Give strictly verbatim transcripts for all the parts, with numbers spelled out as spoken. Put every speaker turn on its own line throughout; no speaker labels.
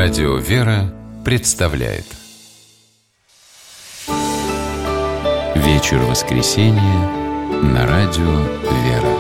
Радио «Вера» представляет Вечер воскресенья на Радио «Вера».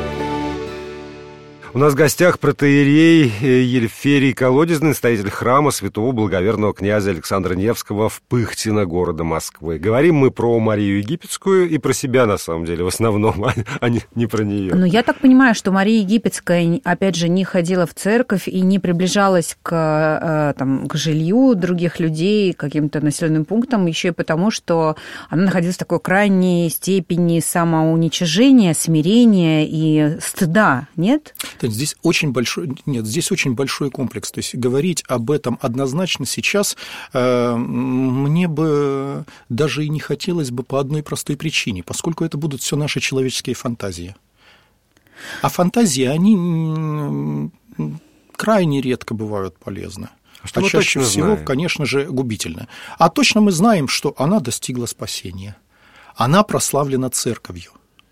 У нас в гостях протоиерей Елеферий Колодезный, настоятель храма святого благоверного князя Александра Невского в Пыхтино, города Москвы. Говорим мы про Марию Египетскую и про себя, на самом деле, в основном, а не, не про нее.
Ну, я так понимаю, что Мария Египетская, опять же, не ходила в церковь и не приближалась к, там, к жилью других людей, к каким-то населенным пунктам, еще и потому, что она находилась в такой крайней степени самоуничижения, смирения и стыда, нет?
Здесь очень большой, нет, здесь очень большой комплекс. То есть говорить об этом однозначно сейчас э, мне бы даже и не хотелось бы по одной простой причине, поскольку это будут все наши человеческие фантазии. А фантазии, они крайне редко бывают полезны. А, что а чаще всего, знаем? Конечно же, губительны. А точно мы знаем, что она достигла спасения. Она прославлена церковью.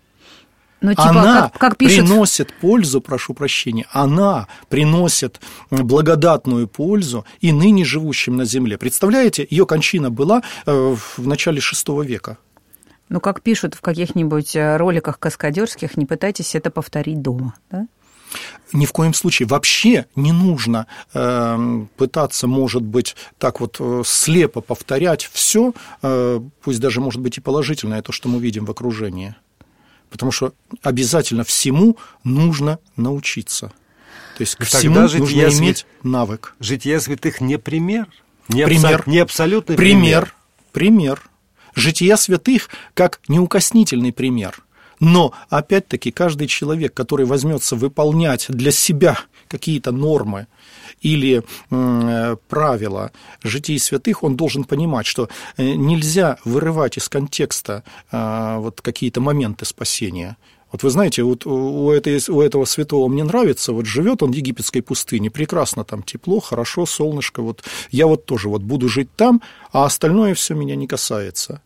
Ну, типа,
она
как, как пишет...
приносит пользу, прошу прощения, она приносит благодатную пользу и ныне живущим на земле. Представляете, ее кончина была в начале шестого века.
Ну, как пишут в каких-нибудь роликах каскадерских, не пытайтесь это повторить дома, да?
Ни в коем случае. Вообще не нужно э, пытаться, может быть, так вот слепо повторять все, э, пусть даже, может быть, и положительное, то, что мы видим в окружении. Потому что обязательно всему нужно научиться. То есть к всему нужно иметь свят... навык.
Жития святых не пример? Не,
пример.
Абсо... не абсолютный
пример?
Пример.
Пример. Жития святых как неукоснительный пример. Но, опять-таки, каждый человек, который возьмется выполнять для себя какие-то нормы или э, правила житий святых, он должен понимать, что нельзя вырывать из контекста э, вот какие-то моменты спасения. Вот вы знаете, вот у, этой, у этого святого мне нравится, вот живет он в египетской пустыне, прекрасно, там тепло, хорошо, солнышко, вот я вот тоже вот буду жить там, а остальное все меня не касается.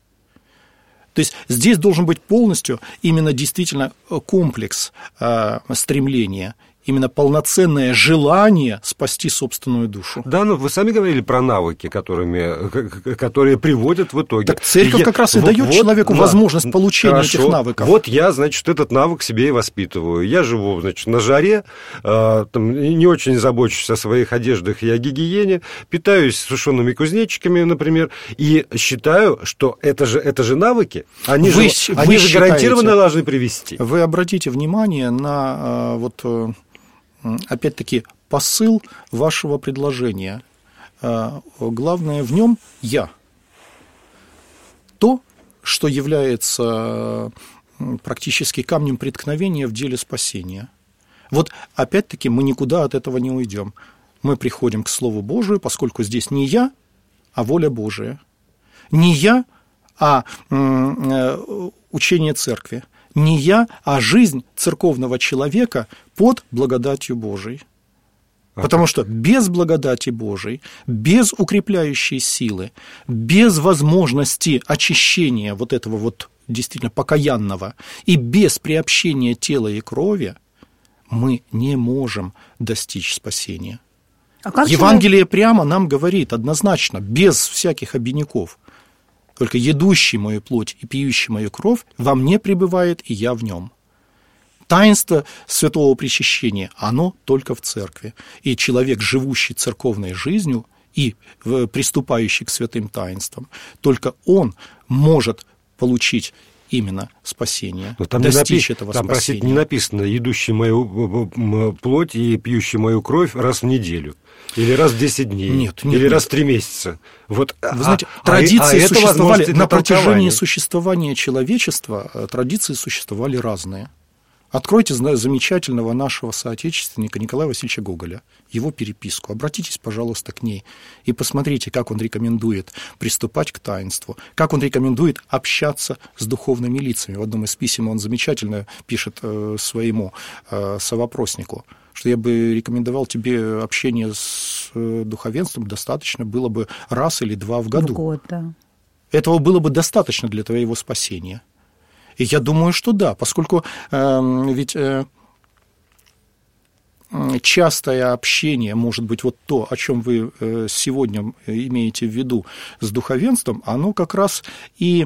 То есть здесь должен быть полностью именно действительно комплекс э, стремления, именно полноценное желание спасти собственную душу.
Да, ну вы сами говорили про навыки, которыми, которые приводят в итоге.
Так церковь
я,
как раз и
вот,
дает
вот,
человеку
да,
возможность получения
хорошо.
этих навыков.
Вот я, значит, этот навык себе и воспитываю. Я живу, значит, на жаре, э, там, не очень забочусь о своих одеждах и о гигиене, питаюсь сушеными кузнечиками, например, и считаю, что это же, это же навыки, они
вы,
же,
вы
они же
считаете,
гарантированно должны привести.
Вы обратите внимание на вот... опять-таки, посыл вашего предложения. Главное в нем «я». То, что является практически камнем преткновения в деле спасения. Вот опять-таки мы никуда от этого не уйдем. Мы приходим к Слову Божию, поскольку здесь не я, а воля Божия. Не я, а учение церкви. Не я, а жизнь церковного человека под благодатью Божией. Потому что без благодати Божией, без укрепляющей силы, без возможности очищения вот этого вот действительно покаянного и без приобщения тела и крови мы не можем достичь спасения. А Евангелие человек... прямо нам говорит однозначно, без всяких обиняков. Только едущий мою плоть и пьющий мою кровь во мне пребывает, и я в нем. Таинство святого причащения, оно только в церкви. И человек, живущий церковной жизнью и приступающий к святым таинствам, только он может получить именно спасение,
но там
достичь
напи...
этого
там,
спасения.
Простите, не написано «едущий мою плоть и пьющий мою кровь раз в неделю». Или раз в десять дней,
нет, нет,
или
нет.
раз в три месяца. Вот,
Вы знаете,
а,
традиции
а, а
существовали на протяжении существования человечества, традиции существовали разные. Откройте замечательного нашего соотечественника Николая Васильевича Гоголя, его переписку. Обратитесь, пожалуйста, к ней и посмотрите, как он рекомендует приступать к таинству, как он рекомендует общаться с духовными лицами. В одном из писем он замечательно пишет своему совопроснику, что я бы рекомендовал тебе общение с духовенством, достаточно было бы раз или два в году.
В год, да.
Этого было бы достаточно для твоего спасения. И я думаю, что да, поскольку э, ведь э, частое общение, может быть, вот то, о чем вы сегодня имеете в виду с духовенством, оно как раз и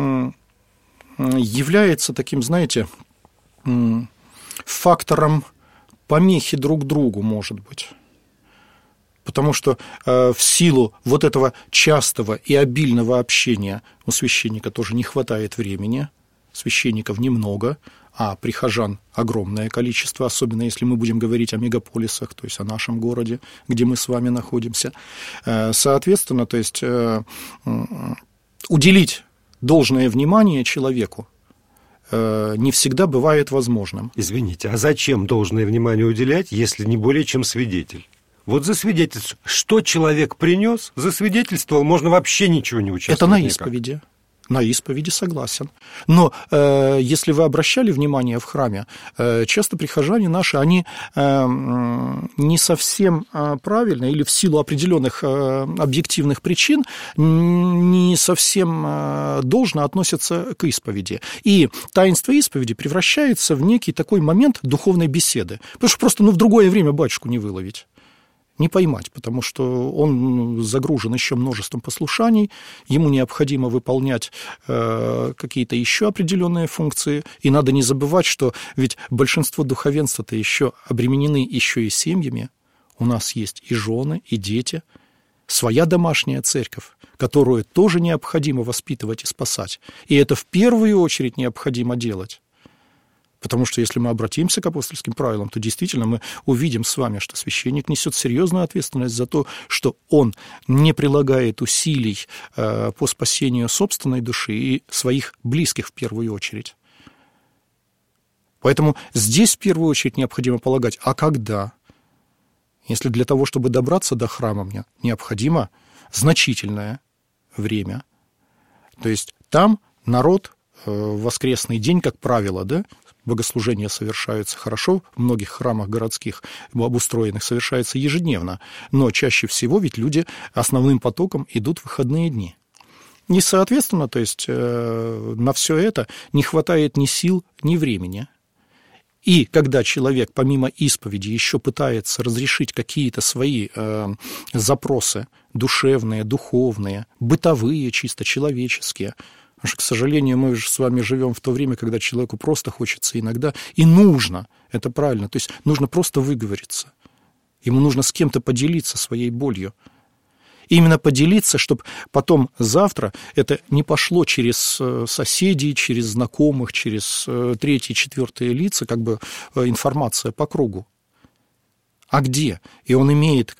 является таким, знаете, фактором помехи друг другу, может быть. Потому что э, в силу вот этого частого и обильного общения у священника тоже не хватает времени, священников немного, а прихожан огромное количество, особенно если мы будем говорить о мегаполисах, то есть о нашем городе, где мы с вами находимся. Э, соответственно, то есть э, уделить должное внимание человеку э, не всегда бывает возможным.
Извините, а зачем должное внимание уделять, если не более чем свидетель? Вот за свидетельство, что человек принес, засвидетельствовал, можно вообще ничего не участвовать.
Это на
никак.
исповеди. На исповеди согласен. Но э, если вы обращали внимание в храме, э, часто прихожане наши, они э, не совсем э, правильно или в силу определенных э, объективных причин не совсем э, должно относятся к исповеди. И таинство исповеди превращается в некий такой момент духовной беседы. Потому что просто ну, в другое время батюшку не выловить. Не поймать, потому что он загружен еще множеством послушаний, ему необходимо выполнять э, какие-то еще определенные функции, и надо не забывать, что ведь большинство духовенства-то еще обременены еще и семьями, у нас есть и жены, и дети, своя домашняя церковь, которую тоже необходимо воспитывать и спасать, и это в первую очередь необходимо делать. Потому что если мы обратимся к апостольским правилам, то действительно мы увидим с вами, что священник несет серьезную ответственность за то, что он не прилагает усилий по спасению собственной души и своих близких в первую очередь. Поэтому здесь в первую очередь необходимо полагать, а когда? Если для того, чтобы добраться до храма, мне необходимо значительное время. То есть там народ в воскресный день, как правило, да, богослужения совершаются хорошо, в многих храмах городских обустроенных совершается ежедневно, но чаще всего ведь люди основным потоком идут в выходные дни. И, соответственно, то есть на все это не хватает ни сил, ни времени. И когда человек помимо исповеди еще пытается разрешить какие-то свои э, запросы душевные, духовные, бытовые, чисто человеческие, потому что, к сожалению, мы же с вами живем в то время, когда человеку просто хочется иногда, и нужно, это правильно, то есть нужно просто выговориться. Ему нужно с кем-то поделиться своей болью. И именно поделиться, чтобы потом завтра это не пошло через соседей, через знакомых, через третьи, четвертые лица, как бы информация по кругу. А где? И он имеет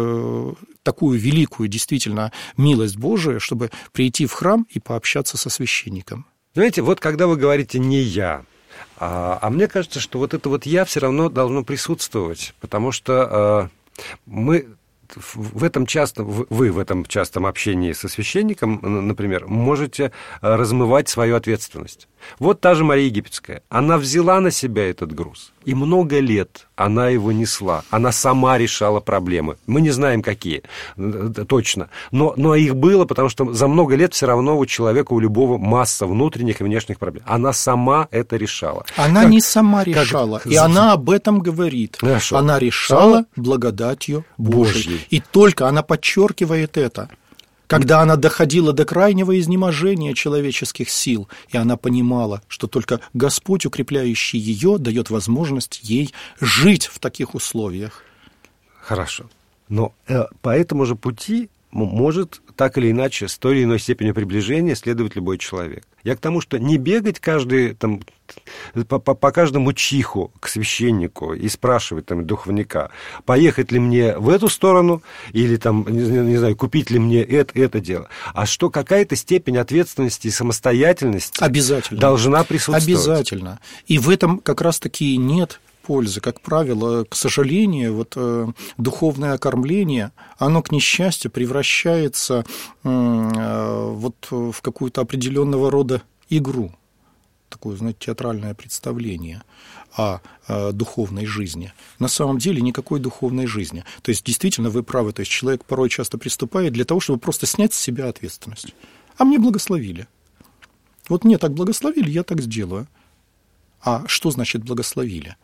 такую великую, действительно, милость Божию, чтобы прийти в храм и пообщаться со священником.
Знаете, вот когда вы говорите «не я», а, а мне кажется, что вот это вот «я» все равно должно присутствовать, потому что а, мы... В этом часто, вы в этом частом общении со священником, например, можете размывать свою ответственность. Вот та же Мария Египетская. Она взяла на себя этот груз, и много лет она его несла. Она сама решала проблемы. Мы не знаем, какие точно, но, но их было, потому что за много лет все равно у человека, у любого масса внутренних и внешних проблем. Она сама это решала.
Она как, не сама решала, как... и она об этом говорит.
Хорошо.
Она решала благодатью Божьей. И только она подчеркивает это, когда она доходила до крайнего изнеможения человеческих сил, и она понимала, что только Господь, укрепляющий ее, дает возможность ей жить в таких условиях.
Хорошо. Но э, по этому же пути может так или иначе с той или иной степенью приближения следовать любой человек. Я к тому, что не бегать каждый, там, по, по, по каждому чиху к священнику и спрашивать там, духовника, поехать ли мне в эту сторону или там, не, не знаю, купить ли мне это, это дело. А что какая-то степень ответственности и самостоятельности
обязательно
должна присутствовать.
Обязательно. И в этом как раз-таки нет пользы. Как правило, к сожалению, вот, э, духовное окормление, оно, к несчастью, превращается э, вот, в какую-то определенного рода игру, такое, знаете, театральное представление о э, духовной жизни. На самом деле никакой духовной жизни. То есть, действительно, вы правы, то есть человек порой часто приступает для того, чтобы просто снять с себя ответственность. А мне благословили. Вот мне так благословили, я так сделаю. А что значит благословили?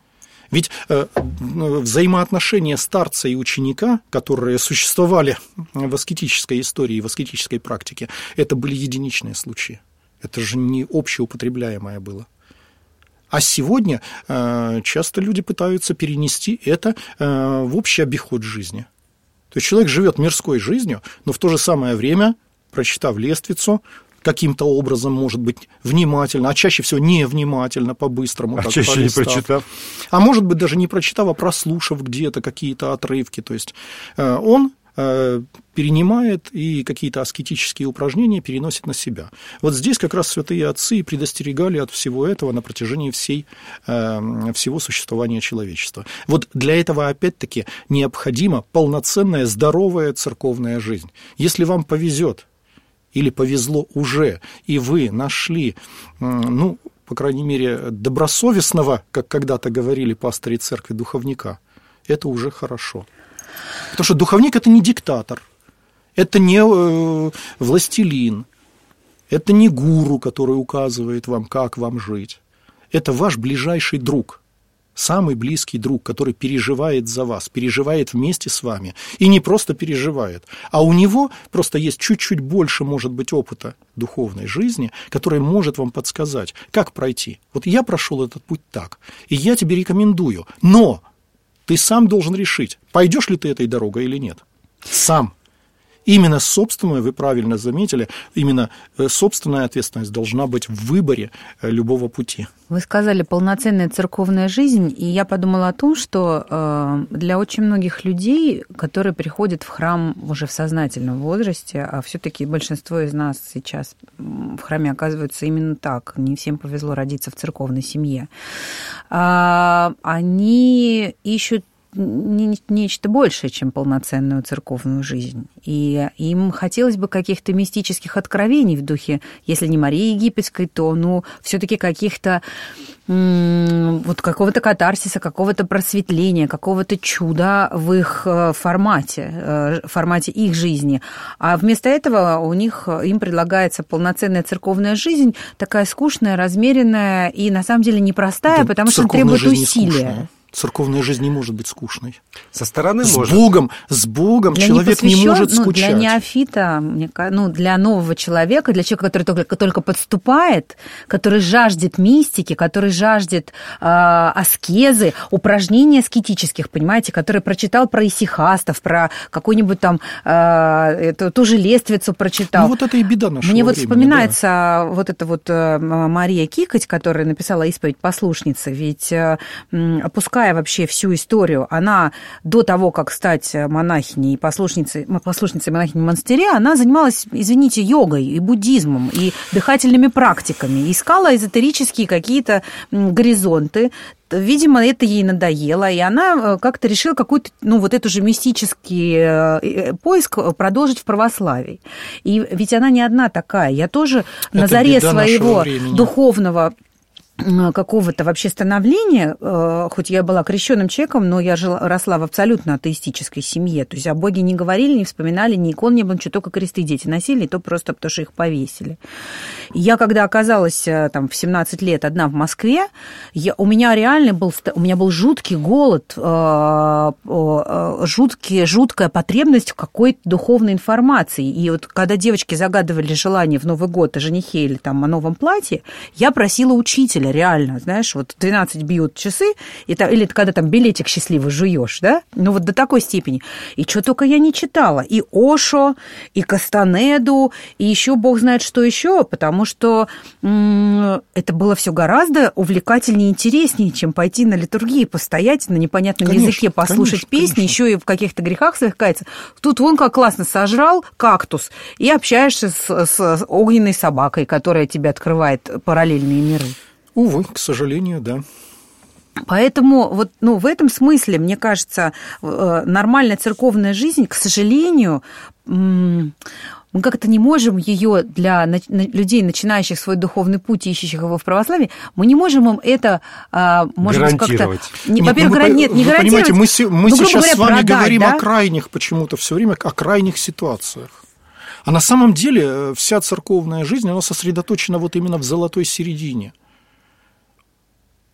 Ведь э, взаимоотношения старца и ученика, которые существовали в аскетической истории, в аскетической практике, это были единичные случаи. Это же не общеупотребляемое было. А сегодня э, часто люди пытаются перенести это э, в общий обиход жизни. То есть человек живет мирской жизнью, но в то же самое время, прочитав лествицу, каким-то образом, может быть, внимательно, а чаще всего невнимательно, по-быстрому.
А
так,
чаще
полистав.
не прочитав.
А может быть, даже не прочитав, а прослушав где-то какие-то отрывки. То есть он перенимает и какие-то аскетические упражнения переносит на себя. Вот здесь как раз святые отцы и предостерегали от всего этого на протяжении всей, всего существования человечества. Вот для этого, опять-таки, необходима полноценная, здоровая церковная жизнь. Если вам повезет, или повезло уже, и вы нашли, ну, по крайней мере, добросовестного, как когда-то говорили пастыри церкви, духовника, это уже хорошо. Потому что духовник – это не диктатор, это не властелин, это не гуру, который указывает вам, как вам жить. Это ваш ближайший друг. Самый близкий друг, который переживает за вас, переживает вместе с вами. И не просто переживает, а у него просто есть чуть-чуть больше, может быть, опыта духовной жизни, который может вам подсказать, как пройти. Вот я прошел этот путь так, и я тебе рекомендую. Но ты сам должен решить, пойдешь ли ты этой дорогой или нет. Сам. Именно собственную, вы правильно заметили, именно собственная ответственность должна быть в выборе любого пути.
Вы сказали «полноценная церковная жизнь», и я подумала о том, что для очень многих людей, которые приходят в храм уже в сознательном возрасте, а все-таки большинство из нас сейчас в храме оказывается именно так, не всем повезло родиться в церковной семье, они ищут нечто большее, чем полноценную церковную жизнь. И им хотелось бы каких-то мистических откровений в духе, если не Марии Египетской, то, ну, все-таки каких-то вот какого-то катарсиса, какого-то просветления, какого-то чуда в их формате, в формате их жизни. А вместо этого у них, им предлагается полноценная церковная жизнь, такая скучная, размеренная и, на самом деле, непростая, да, потому что требует усилия.
Церковная жизнь не может быть скучной.
Со стороны
с
может.
Богом, с Богом для человек не может скучать.
Ну, для неофита, ну, для нового человека, для человека, который только, только подступает, который жаждет мистики, который жаждет э, аскезы, упражнений аскетических, понимаете, который прочитал про исихастов, про какую-нибудь там э, эту, ту же лествицу прочитал.
Ну, вот это и беда нашего
Мне вот
времени,
вспоминается
да.
вот эта вот Мария Кикоть, которая написала «Исповедь послушницы», ведь э, опуская вообще всю историю, она до того, как стать монахиней и послушницей, послушницей монахини в монастыре, она занималась, извините, йогой и буддизмом, и дыхательными практиками, искала эзотерические какие-то горизонты. Видимо, это ей надоело, и она как-то решила какой-то, ну, вот эту же мистический поиск продолжить в православии. И ведь она не одна такая. Я тоже это на заре своего духовного какого-то вообще становления, хоть я была крещенным человеком, но я жила, росла в абсолютно атеистической семье, то есть о Боге не говорили, не вспоминали, ни икон не было, ничего, только кресты дети носили, и то просто потому, что их повесили. И я, когда оказалась там, в семнадцать лет одна в Москве, я, у меня реально был, у меня был жуткий голод, жуткий, жуткая потребность в какой-то духовной информации. И вот когда девочки загадывали желание в Новый год о женихе или там, о новом платье, я просила учителя, реально, знаешь, вот двенадцать бьют часы, и, или когда там билетик счастливый жуешь, да, ну вот до такой степени. И что только я не читала. И Ошо, и Кастанеду, и еще бог знает что еще, потому что м- это было все гораздо увлекательнее и интереснее, чем пойти на литургии, постоять на непонятном конечно, языке, послушать конечно, песни, конечно. Еще и в каких-то грехах своих каяться. Тут вон как классно сожрал кактус и общаешься с, с огненной собакой, которая тебе открывает параллельные миры.
Увы, к сожалению, да.
Поэтому вот, ну, в этом смысле, мне кажется, нормальная церковная жизнь, к сожалению, мы как-то не можем ее для людей, начинающих свой духовный путь, ищущих его в православии, мы не можем им это, может быть, как-то...
Не,
во-первых,
вы,
нет, не
вы
гарантировать.
Понимаете, мы, мы
ну,
сейчас
говоря,
с вами
продать,
говорим
да?
о крайних почему-то все время, о крайних ситуациях. А на самом деле вся церковная жизнь, она сосредоточена вот именно в золотой середине.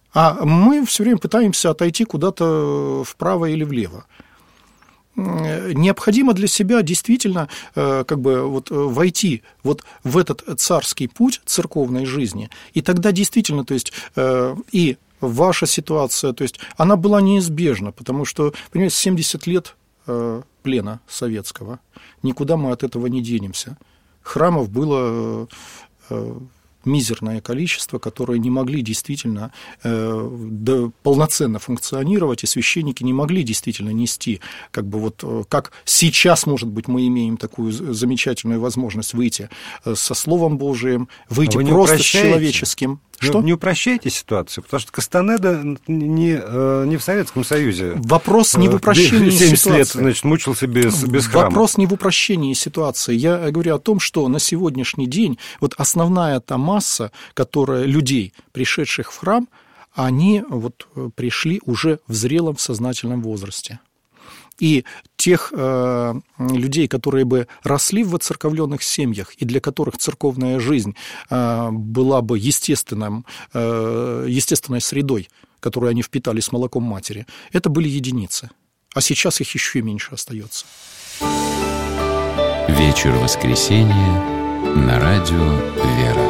А мы все время пытаемся отойти куда-то вправо или влево. Необходимо для себя действительно как бы вот войти вот в этот царский путь церковной жизни, и тогда действительно, то есть и ваша ситуация, то есть она была неизбежна, потому что, понимаете, семьдесят лет плена советского, никуда мы от этого не денемся. Храмов было мизерное количество, которые не могли действительно э, да, полноценно функционировать, и священники не могли действительно нести, как бы вот, как сейчас, может быть, мы имеем такую замечательную возможность выйти со Словом Божиим, выйти
а
просто с человеческим.
Что? Не упрощайте ситуацию, потому что Кастанеда не, не в Советском Союзе.
Вопрос не в упрощении
семьдесят
ситуации.
лет, значит, мучился без, без храма.
Вопрос не в упрощении ситуации. Я говорю о том, что на сегодняшний день вот основная та масса, которая людей, пришедших в храм, они вот пришли уже в зрелом сознательном возрасте. И тех э, людей, которые бы росли в воцерковленных семьях и для которых церковная жизнь э, была бы естественным, э, естественной средой, которую они впитали с молоком матери, это были единицы. А сейчас их еще меньше остается.
Вечер воскресенья на радио «Вера».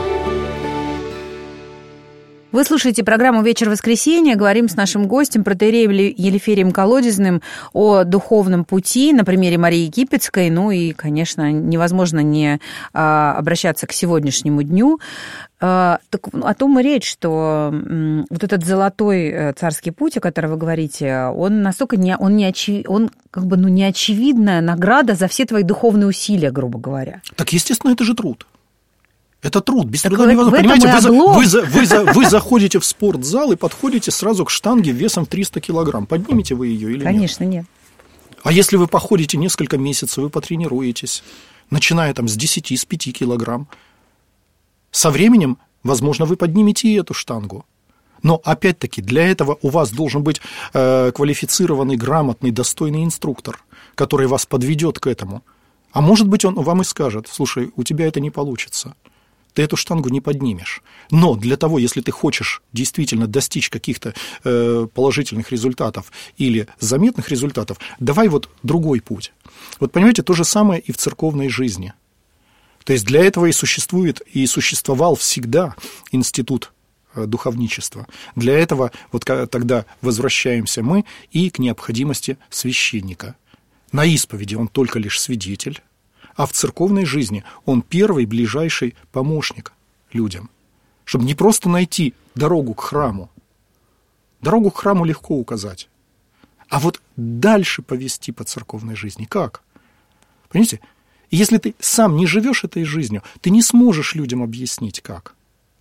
Вы слушаете программу «Вечер воскресенья». Говорим с нашим гостем, протоиереем Елиферием Колодезным, о духовном пути на примере Марии Египетской. Ну и, конечно, невозможно не обращаться к сегодняшнему дню. Так о том и речь, что вот этот золотой царский путь, о котором вы говорите, он настолько не, он не, очи, он как бы, ну, неочевидная награда за все твои духовные усилия, грубо говоря.
Так, естественно, это же труд. Это труд, без
так
труда невозможно.
Понимаете,
вы, вы, вы, вы, вы заходите в спортзал и подходите сразу к штанге весом в триста килограмм. Поднимете вы ее или
Конечно,
нет?
нет.
А если вы походите несколько месяцев, вы потренируетесь, начиная там с десяти, с пяти килограмм, со временем, возможно, вы поднимете и эту штангу. Но, опять-таки, для этого у вас должен быть э, квалифицированный, грамотный, достойный инструктор, который вас подведет к этому. А может быть, он вам и скажет: слушай, у тебя это не получится. Ты эту штангу не поднимешь. Но для того, если ты хочешь действительно достичь каких-то э, положительных результатов или заметных результатов, давай вот другой путь. Вот понимаете, то же самое и в церковной жизни. То есть для этого и существует, и существовал всегда институт э, духовничества. Для этого вот тогда возвращаемся мы и к необходимости священника. На исповеди он только лишь свидетель, а в церковной жизни он первый ближайший помощник людям, чтобы не просто найти дорогу к храму. Дорогу к храму легко указать, а вот дальше повести по церковной жизни как? Понимаете? И если ты сам не живешь этой жизнью, ты не сможешь людям объяснить как.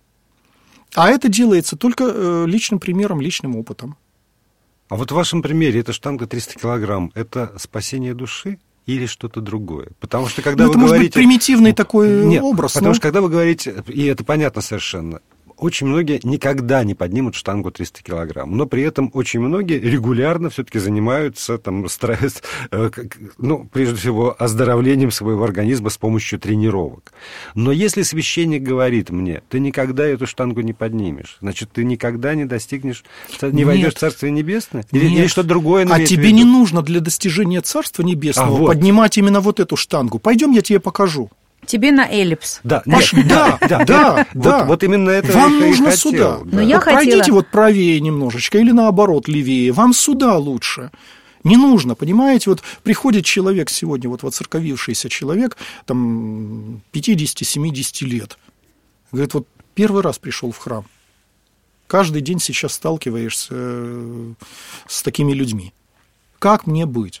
А это делается только личным примером, личным опытом.
А вот в вашем примере эта штанга триста килограмм – это спасение души или что-то другое? Потому что когда
ну,
вы
это
говорите...
может быть примитивный такой
Нет,
образ.
Потому
но...
что когда вы говорите, и это понятно совершенно, очень многие никогда не поднимут штангу триста килограмм, но при этом очень многие регулярно все-таки занимаются, там, стресс, э, ну, прежде всего, оздоровлением своего организма с помощью тренировок. Но если священник говорит мне: ты никогда эту штангу не поднимешь, значит, ты никогда не достигнешь, не войдешь в Царствие Небесное? Или, или что-то другое?
А тебе не нужно для достижения Царства Небесного а, вот. поднимать именно вот эту штангу. Пойдем, я тебе покажу.
Тебе на эллипс.
Да, Маш, да, да, да, да. Вот, вот именно это
вам
я
нужно
хотел,
сюда.
Да.
Но я
вот
хотела...
Пройдите вот правее немножечко или наоборот левее. Вам сюда лучше. Не нужно, понимаете, вот приходит человек сегодня, вот воцерковившийся человек, там, пятьдесят-семьдесят лет, говорит, вот первый раз пришел в храм, каждый день сейчас сталкиваешься с такими людьми. Как мне быть?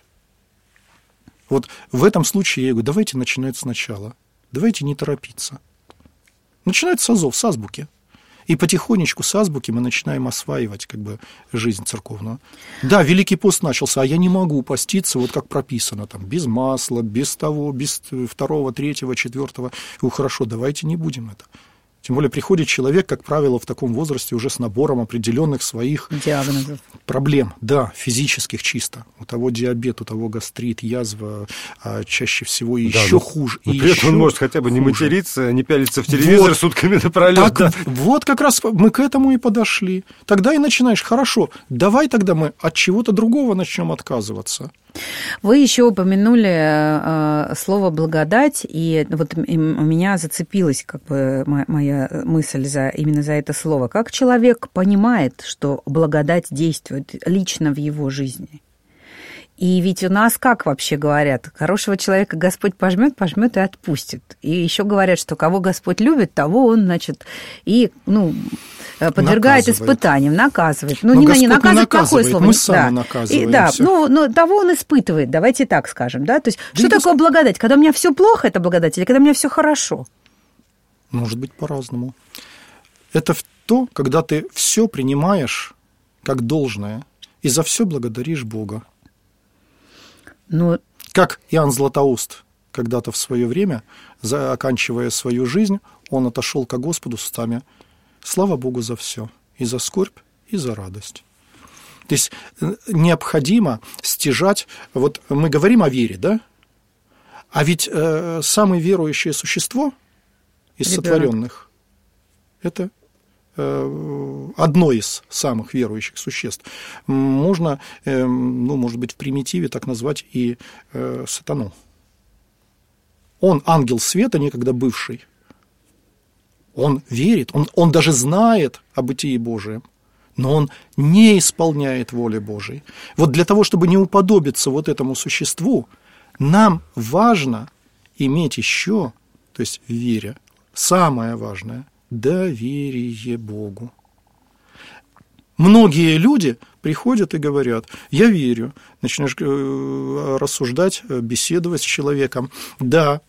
Вот в этом случае я говорю, давайте начинать сначала. Давайте не торопиться. Начинать с азов, с азбуки. И потихонечку с азбуки мы начинаем осваивать как бы жизнь церковную. Да, Великий пост начался, а я не могу поститься, вот как прописано, там, без масла, без того, без второго, третьего, четвертого. Ну, хорошо, давайте не будем это. Тем более приходит человек, как правило, в таком возрасте уже с набором определенных своих
диагнозов.
Проблем, да, физических чисто. У того диабет, у того гастрит, язва, а чаще всего еще да, хуже.
Но и при этом он может хотя бы хуже. Не материться, не пялиться в телевизор вот, сутками напролёт.
Так, да. Вот как раз мы к этому и подошли. Тогда и начинаешь, хорошо, давай тогда мы от чего-то другого начнем отказываться.
Вы еще упомянули э, слово «благодать», и вот у меня зацепилась как бы моя мысль за, именно за это слово. Как человек понимает, что благодать действует лично в его жизни? И ведь у нас как вообще говорят? Хорошего человека Господь пожмет, пожмет и отпустит. И еще говорят, что кого Господь любит, того он, значит, и, ну, подвергает наказывает. Испытаниям, наказывает. Ну,
но
не,
Господь
не наказывает, плохое слово.
Мы
да.
сами наказываемся.
И, да, ну, но того он испытывает, давайте так скажем. Да? То есть, да что такое благодать? Когда у меня все плохо, это благодать, или когда у меня все хорошо?
Может быть, по-разному. Это то, когда ты все принимаешь как должное, и за все благодаришь Бога.
Но...
Как Иоанн Златоуст когда-то в свое время, оканчивая свою жизнь, он отошел ко Господу с устами: «Слава Богу за все, и за скорбь, и за радость». То есть необходимо стяжать, вот мы говорим о вере, да? А ведь э, самое верующее существо из Ребенок. Сотворенных – это одно из самых верующих существ. Можно, ну, может быть, в примитиве так назвать и э, сатану. Он ангел света, некогда бывший. Он верит, он, он даже знает о бытии Божием, но он не исполняет воли Божией. Вот для того, чтобы не уподобиться вот этому существу, нам важно иметь еще, то есть в вере, самое важное – доверие Богу. Многие люди приходят и говорят: я верю, начинаешь рассуждать, беседовать с человеком. Да,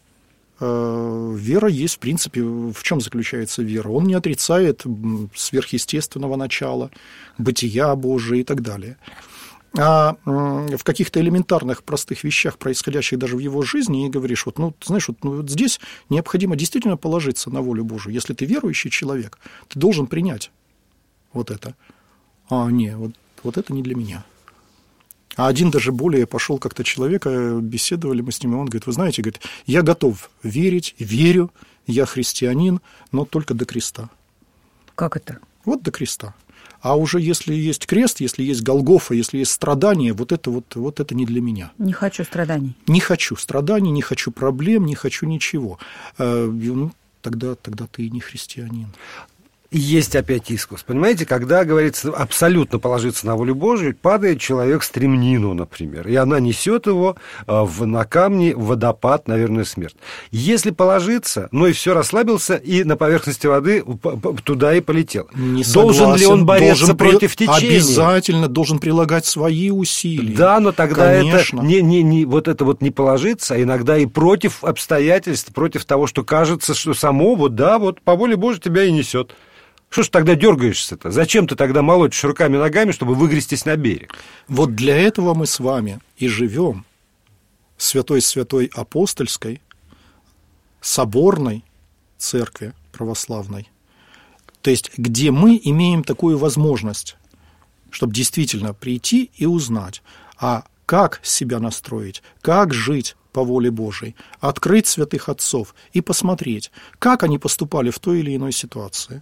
вера есть, в принципе, в чем заключается вера? Он не отрицает сверхъестественного начала, бытия Божия и так далее. А в каких-то элементарных, простых вещах, происходящих даже в его жизни, и говоришь: вот, ну, знаешь, вот, ну, вот здесь необходимо действительно положиться на волю Божию. Если ты верующий человек, ты должен принять вот это. А, не, вот, вот это не для меня. А один даже более пошел как-то человека, беседовали мы с ним, и он говорит: вы знаете, говорит, я готов верить, верю, я христианин, но только до креста.
Как это?
Вот до креста. А уже если есть крест, если есть Голгофа, если есть страдания, вот это, вот, вот это не для меня.
Не хочу страданий.
Не хочу страданий, не хочу проблем, не хочу ничего. Ну, тогда, тогда ты и не христианин.
Есть опять искус. Понимаете, когда, говорится, абсолютно положиться на волю Божию, падает человек в стремнину, например, и она несет его в, на камни в водопад, наверное, смерть. Если положиться, ну и все, расслабился, и на поверхности воды туда и полетел.
Не
должен
согласен,
ли он бороться против
при...
течения?
Обязательно должен прилагать свои усилия.
Да, но тогда
Конечно.
это не, не, не, вот это вот не положиться, а иногда и против обстоятельств, против того, что кажется, что само вот, да, вот по воле Божией тебя и несет. Что ж тогда дергаешься-то? Зачем ты тогда молотишь руками и ногами, чтобы выгрестись на берег?
Вот для этого мы с вами и живем в святой-святой апостольской соборной церкви православной. То есть, где мы имеем такую возможность, чтобы действительно прийти и узнать, а как себя настроить, как жить по воле Божией, открыть святых отцов и посмотреть, как они поступали в той или иной ситуации.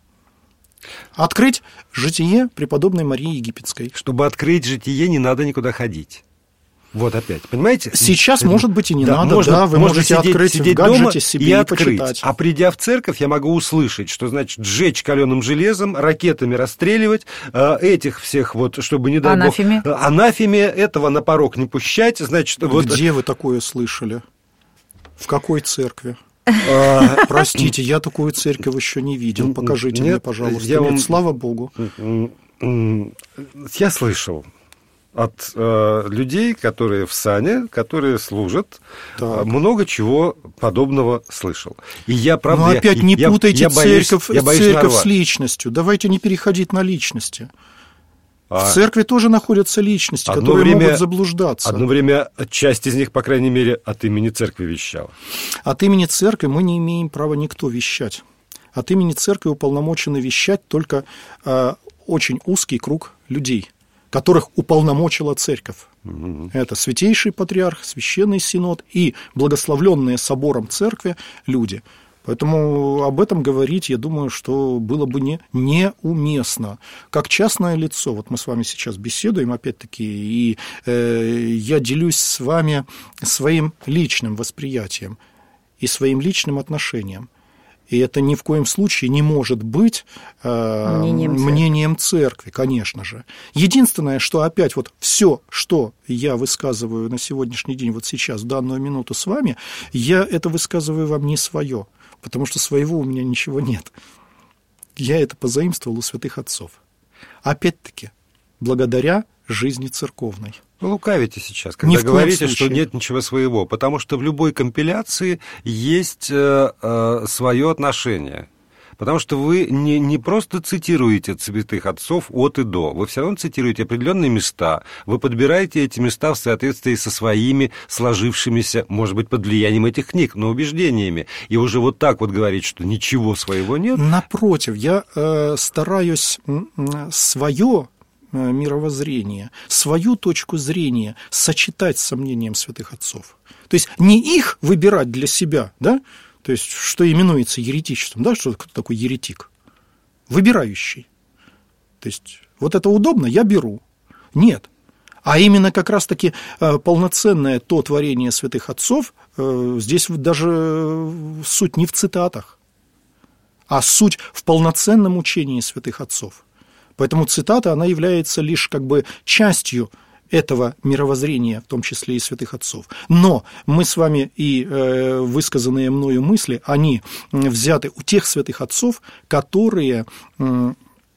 Открыть житие преподобной Марии Египетской.
Чтобы открыть житие, не надо никуда ходить. Вот опять, понимаете?
Сейчас, это, может быть, и не
да,
надо,
можно,
да, вы
можно
можете
сидеть,
открыть
сидеть
в гаджете
дома
себе
и,
и
открыть.
почитать.
А придя в церковь, я могу услышать, что значит сжечь каленым железом, ракетами расстреливать, э, этих всех, вот, чтобы, не дай
анафеме.
Бог... Анафеме. Этого на порог не пущать, значит...
Где
вот...
вы такое слышали? В какой церкви? Простите, я такую церковь еще не видел. Покажите
Нет,
мне, пожалуйста.
я
Нет,
вам...
слава Богу.
Я слышал от э, людей, которые в сане, которые служат, так. много чего подобного слышал. И я, правда,
Но опять
я,
не
я,
путайте
я боюсь,
церковь,
я боюсь
церковь
нарвать.
с личностью. Давайте не переходить на личности.
А...
В церкви тоже находятся личности,
одно
которые
время,
могут заблуждаться.
Одно время часть из них, по крайней мере, от имени церкви вещала.
От имени церкви мы не имеем права никто вещать. от имени церкви уполномочены вещать только э, очень узкий круг людей, которых уполномочила церковь. Mm-hmm. Это святейший патриарх, священный синод и благословленные собором церкви люди. Поэтому об этом говорить, я думаю, что было бы не, неуместно. Как частное лицо, вот мы с вами сейчас беседуем, опять-таки, и э, я делюсь с вами своим личным восприятием и своим личным отношением. И это ни в коем случае не может быть э, мнением, мнением церкви, конечно же. Единственное, что опять вот все, что я высказываю на сегодняшний день, вот сейчас, в данную минуту с вами, я это высказываю вам не свое, потому что своего у меня ничего нет. Я это позаимствовал у святых отцов. Опять-таки, благодаря жизни церковной.
Вы лукавите сейчас, когда говорите, что нет ничего своего, потому что в любой компиляции есть э, э, свое отношение. Потому что вы не, не просто цитируете святых отцов от и до, вы все равно цитируете определенные места, вы подбираете эти места в соответствии со своими сложившимися, может быть, под влиянием этих книг, но убеждениями. И уже вот так вот говорить, что ничего своего нет.
Напротив, я э, стараюсь свое мировоззрение, свою точку зрения сочетать с сомнением святых отцов. То есть не их выбирать для себя, да? То есть что именуется еретичеством, да? Что такое еретик? Выбирающий. То есть вот это удобно, я беру. Нет. А именно как раз-таки полноценное то творение святых отцов, здесь даже суть не в цитатах, а суть в полноценном учении святых отцов. Поэтому цитата, она является лишь как бы частью этого мировоззрения, в том числе и святых отцов. Но мы с вами и э, высказанные мною мысли, они взяты у тех святых отцов, которые э,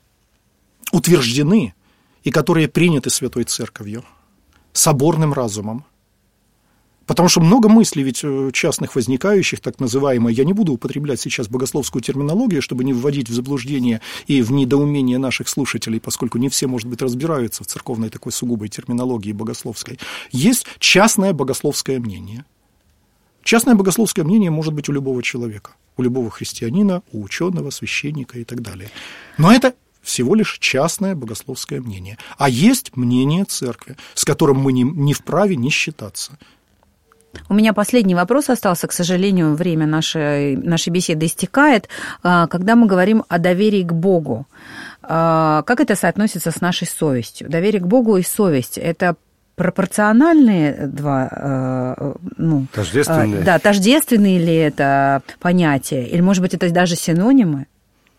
утверждены и которые приняты Святой Церковью, соборным разумом. Потому что много мыслей ведь частных возникающих, так называемые, я не буду употреблять сейчас богословскую терминологию, чтобы не вводить в заблуждение и в недоумение наших слушателей, поскольку не все, может быть, разбираются в церковной такой сугубой терминологии богословской. Есть частное богословское мнение. Частное богословское мнение может быть у любого человека, у любого христианина, у ученого, священника и так далее. Но это всего лишь частное богословское мнение. А есть мнение церкви, с которым мы не, не вправе не считаться.
У меня последний вопрос остался, к сожалению, время нашей, нашей беседы истекает. Когда мы говорим о доверии к Богу, как это соотносится с нашей совестью? Доверие к Богу и совесть – это пропорциональные два, ну,
тождественные.
Да, тождественные ли это понятия? Или, может быть, это даже синонимы?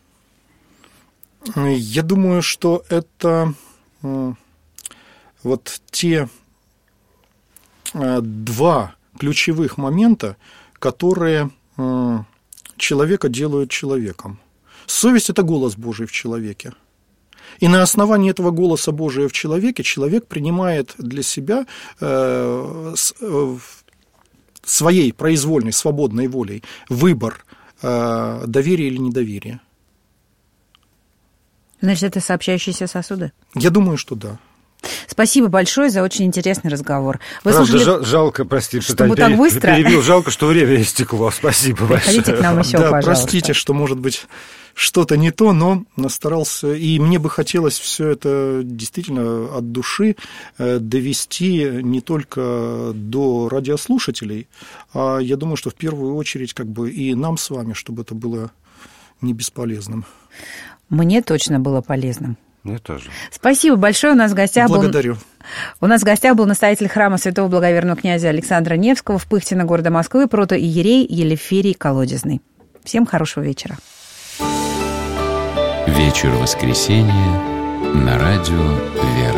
Я думаю, что это вот те два ключевых момента, которые человека делают человеком. Совесть – это голос Божий в человеке. И на основании этого голоса Божия в человеке человек принимает для себя своей произвольной, свободной волей выбор доверия или недоверия.
Значит, это сообщающиеся сосуды?
Я думаю, что да.
Спасибо большое за очень интересный разговор. Вы
Правда,
слушали...
жал, жалко, простите,
чтобы
пере,
так быстро.
Перебил, жалко, что время истекло. Спасибо большое.
Приходите к нам еще,
да,
пожалуйста.
Простите, что, может быть, что-то не то, но старался, и мне бы хотелось все это действительно от души довести не только до радиослушателей, а я думаю, что в первую очередь как бы и нам с вами, чтобы это было не бесполезным.
Мне точно было полезным.
Мне тоже.
Спасибо большое. У нас в гостях
Благодарю.
был... У нас в гостях был настоятель храма святого благоверного князя Александра Невского в Пыхтино города Москвы, протоиерей Елеферий Колодезный. Всем хорошего вечера.
Вечер воскресенья на радио «Вера».